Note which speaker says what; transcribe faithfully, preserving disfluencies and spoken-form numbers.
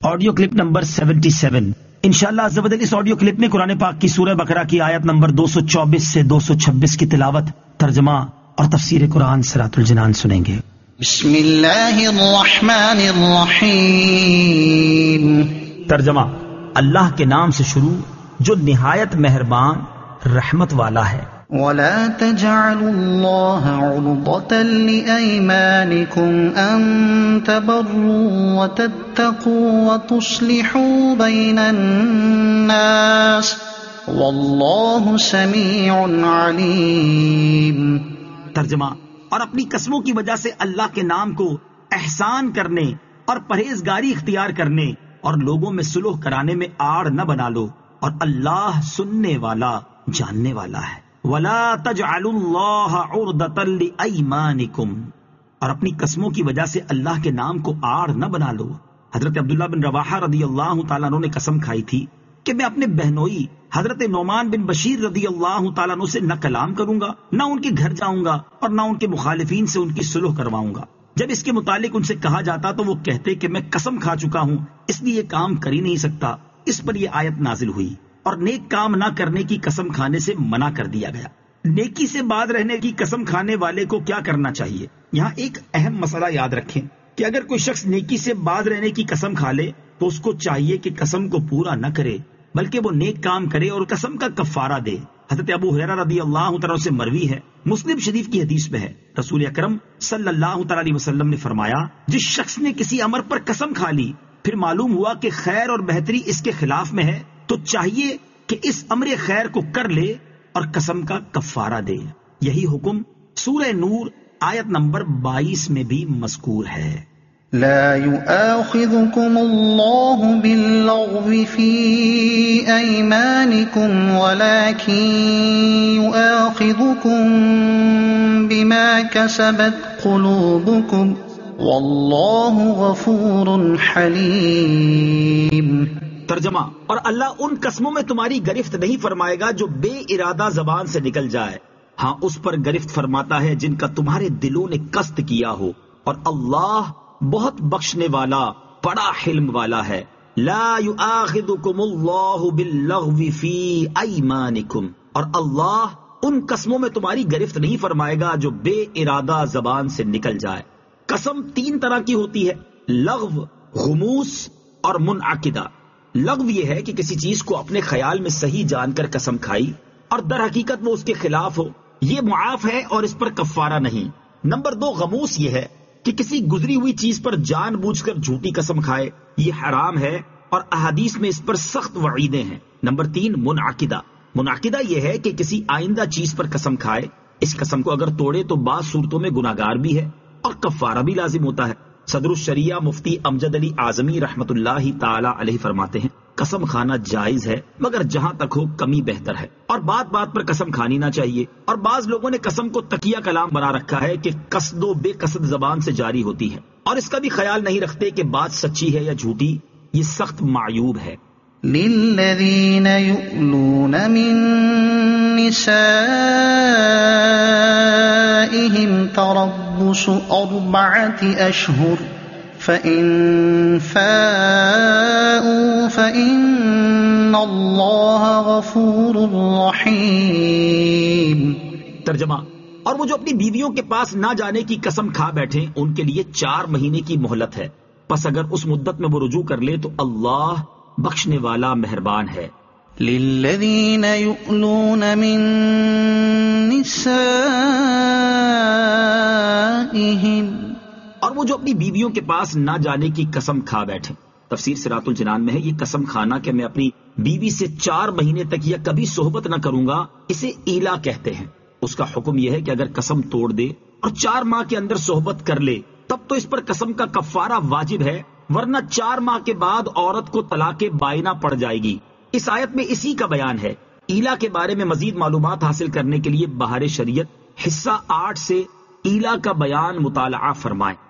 Speaker 1: Audio clip number seventy seven. انشاءاللہ عز و جل اس آڈیو کلپ میں قرآن پاک کی سورہ بقرہ کی آیت نمبر دو سو چوبیس سے دو سو چھبیس کی تلاوت، ترجمہ اور تفسیر قرآن صراط الجنان سنیں گے.
Speaker 2: بسم اللہ الرحمن الرحیم.
Speaker 1: ترجمہ: اللہ کے نام سے شروع جو نہایت مہربان رحمت والا ہے.
Speaker 2: وَلَا تَجْعَلُوا اللَّهَ عُرْضَةً لِأَيْمَانِكُمْ أَن تَبَرُّوا وَتَتَّقُوا وَتُصْلِحُوا بَيْنَ النَّاسِ وَاللَّهُ سَمِيعٌ عَلِيمٌ.
Speaker 1: ترجمہ: اور اپنی قسموں کی وجہ سے اللہ کے نام کو احسان کرنے اور پرہیزگاری اختیار کرنے اور لوگوں میں صلح کرانے میں آڑ نہ بنا لو، اور اللہ سننے والا جاننے والا ہے. وَلَا تَجْعَلُوا اللَّهَ عُرْضَةً لِأَيْمَانِكُمْ، اور اپنی قسموں کی وجہ سے اللہ کے نام کو آڑ نہ بنا لو. حضرت عبداللہ بن رواحہ رضی اللہ تعالیٰ عنہ نے قسم کھائی تھی کہ میں اپنے بہنوئی حضرت نعمان بن بشیر رضی اللہ تعالیٰ عنہ سے نہ کلام کروں گا، نہ ان کے گھر جاؤں گا، اور نہ ان کے مخالفین سے ان کی صلح کرواؤں گا. جب اس کے متعلق ان سے کہا جاتا تو وہ کہتے کہ میں قسم کھا چکا ہوں، اس لیے یہ کام کر ہی نہیں سکتا. اس پر یہ آیت نازل ہوئی اور نیک کام نہ کرنے کی قسم کھانے سے منع کر دیا گیا. نیکی سے باز رہنے کی قسم کھانے والے کو کیا کرنا چاہیے؟ یہاں ایک اہم مسئلہ یاد رکھیں کہ اگر کوئی شخص نیکی سے باز رہنے کی قسم کھا لے تو اس کو چاہیے کہ قسم کو پورا نہ کرے، بلکہ وہ نیک کام کرے اور قسم کا کفارہ دے. حضرت ابو ہریرہ رضی اللہ تعالیٰ سے مروی ہے، مسلم شریف کی حدیث میں ہے، رسول اکرم صلی اللہ تعالیٰ علیہ وسلم نے فرمایا، جس شخص نے کسی امر پر قسم کھا لی پھر معلوم ہوا کہ خیر اور بہتری اس کے خلاف میں ہے تو چاہیے کہ اس امر خیر کو کر لے اور قسم کا کفارہ دے. یہی حکم سورہ نور آیت نمبر بائیس میں بھی مذکور ہے.
Speaker 2: لا يؤاخذكم الله باللغو في أيمانكم ولكن يؤاخذكم بما كسبت قلوبكم والله غفور حليم.
Speaker 1: ترجمہ: اور اللہ ان قسموں میں تمہاری گرفت نہیں فرمائے گا جو بے ارادہ زبان سے نکل جائے، ہاں اس پر گرفت فرماتا ہے جن کا تمہارے دلوں نے قصد کیا ہو، اور اللہ بہت بخشنے والا بڑا حلم والا ہے. لا یؤاخذکم اللہ باللغو فی ایمانکم، اور اللہ ان قسموں میں تمہاری گرفت نہیں فرمائے گا جو بے ارادہ زبان سے نکل جائے. قسم تین طرح کی ہوتی ہے: لغو، غموس اور منعقدہ. لغو یہ ہے کہ کسی چیز کو اپنے خیال میں صحیح جان کر قسم کھائی اور در حقیقت وہ اس کے خلاف ہو، یہ معاف ہے اور اس پر کفارہ نہیں. نمبر دو غموس یہ ہے کہ کسی گزری ہوئی چیز پر جان بوجھ کر جھوٹی قسم کھائے، یہ حرام ہے اور احادیث میں اس پر سخت وعیدیں ہیں. نمبر تین منعقدہ. منعقدہ یہ ہے کہ کسی آئندہ چیز پر قسم کھائے، اس قسم کو اگر توڑے تو بعض صورتوں میں گناہگار بھی ہے اور کفارہ بھی لازم ہوتا ہے. صدر الشریعہ مفتی امجد علی اعظمی رحمت اللہ تعالی علیہ فرماتے ہیں، قسم کھانا جائز ہے مگر جہاں تک ہو کمی بہتر ہے، اور بات بات پر قسم کھانی نہ چاہیے. اور بعض لوگوں نے قسم کو تقیہ کلام بنا رکھا ہے کہ قصد و بے قصد زبان سے جاری ہوتی ہے، اور اس کا بھی خیال نہیں رکھتے کہ بات سچی ہے یا جھوٹی. یہ سخت معیوب ہے.
Speaker 2: للذین یؤلون من نسائهم تربص اربعة اشہر فَإِن فَاءُوا فَإِنَّ اللَّهَ غَفُورٌ رَحِيمٌ.
Speaker 1: ترجمہ: اور وہ جو اپنی بیویوں کے پاس نہ جانے کی قسم کھا بیٹھیں ان کے لیے چار مہینے کی مہلت ہے، پس اگر اس مدت میں وہ رجوع کر لے تو اللہ بخشنے والا مہربان ہے.
Speaker 2: لِلَّذِينَ يُؤْلُونَ مِن نِّسَائِهِمْ،
Speaker 1: اور وہ جو اپنی بیویوں کے پاس نہ جانے کی قسم کھا بیٹھیں. تفسیر صراط الجنان میں ہے یہ قسم کھانا کہ میں اپنی بیوی سے چار مہینے تک یا کبھی صحبت نہ کروں گا، اسے ایلا کہتے ہیں. اس کا حکم یہ ہے کہ اگر قسم توڑ دے اور چار ماہ کے اندر صحبت کر لے تب تو اس پر قسم کا کفارہ واجب ہے، ورنہ چار ماہ کے بعد عورت کو طلاق بائنہ پڑ جائے گی. اس آیت میں اسی کا بیان ہے. ایلا کے بارے میں مزید معلومات حاصل کرنے کے لیے بہار شریعت حصہ آٹھ سے ایلا کا بیان مطالعہ فرمائیں.